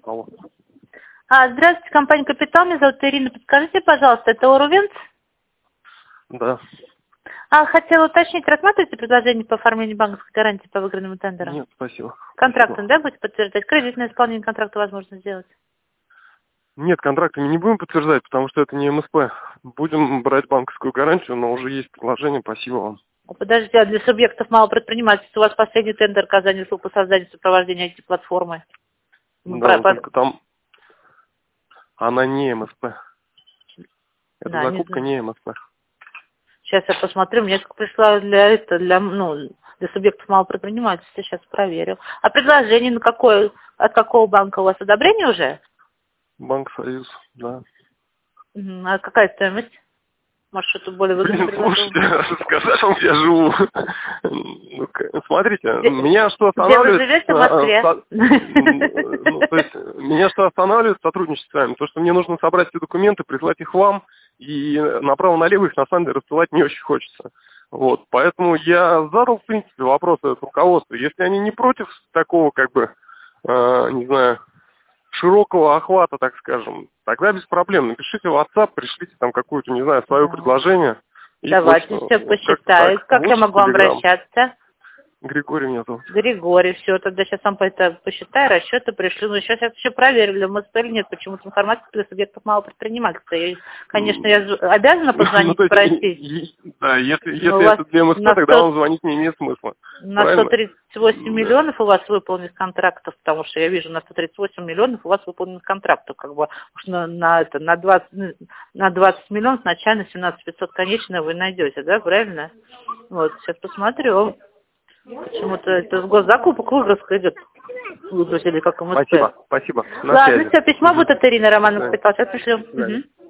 Алло. Здравствуйте, компания «Капитал». Меня зовут Ирина. Подскажите, пожалуйста, это Орувенц? Да. Хотела уточнить, рассматриваете предложение по оформлению банковской гарантии по выигранному тендеру? Нет, спасибо. Контрактом, Спасибо. да, будете подтверждать? Кредитное исполнение контракта возможно сделать? Нет, контракты мы не будем подтверждать, потому что это не МСП. Будем брать банковскую гарантию, но уже есть предложение, спасибо вам. Подождите, а для субъектов малого предпринимательства у вас последний тендер оказания услуг по созданию и сопровождению IT-платформы? Да, но только там она не МСП. Эта Да, не закупка знаю. не МСП. Сейчас я посмотрю, мне пришла для субъектов малого предпринимательства, сейчас проверю. А предложение от какого банка у вас одобрение уже? Банк Союз, да. А какая стоимость? Может, что-то более выгодное Слушайте, предложил? сказать вам, я живу. Смотрите, меня что Где вы останавливает... живете в Москве? То есть, меня что останавливает сотрудничество с вами? То, что мне нужно собрать все документы, прислать их вам, и направо-налево их, на самом деле, рассылать не очень хочется. Вот, поэтому я задал, в принципе, вопросы руководству. Если они не против такого, не знаю, широкого охвата, так скажем, тогда без проблем. Напишите в WhatsApp, пришлите там какое-то, не знаю, свое предложение. Давайте все посчитаю. Как я могу обращаться? Григорий меня зовут. Григорий, все, тогда сейчас сам это посчитаю, расчеты пришлю. Но сейчас я все проверю, для МСП или нет, почему-то информация для субъектов малого предпринимательства. Конечно, я обязана позвонить, спросить. Да, если это для МСП, тогда вам звонить не имеет смысла. На 138 миллионов у вас выполненных контрактов, потому что я вижу, на 138 миллионов у вас выполненных контрактов, уж на 20 миллионов начально 17 500 конечно вы найдете, да, правильно? Вот, сейчас посмотрю. Почему-то это с госзакупок выгрузка идет. Выгрузили как МСП. Спасибо. Ладно, все, письмо будет от Ирины Романовны. Сейчас пришлю.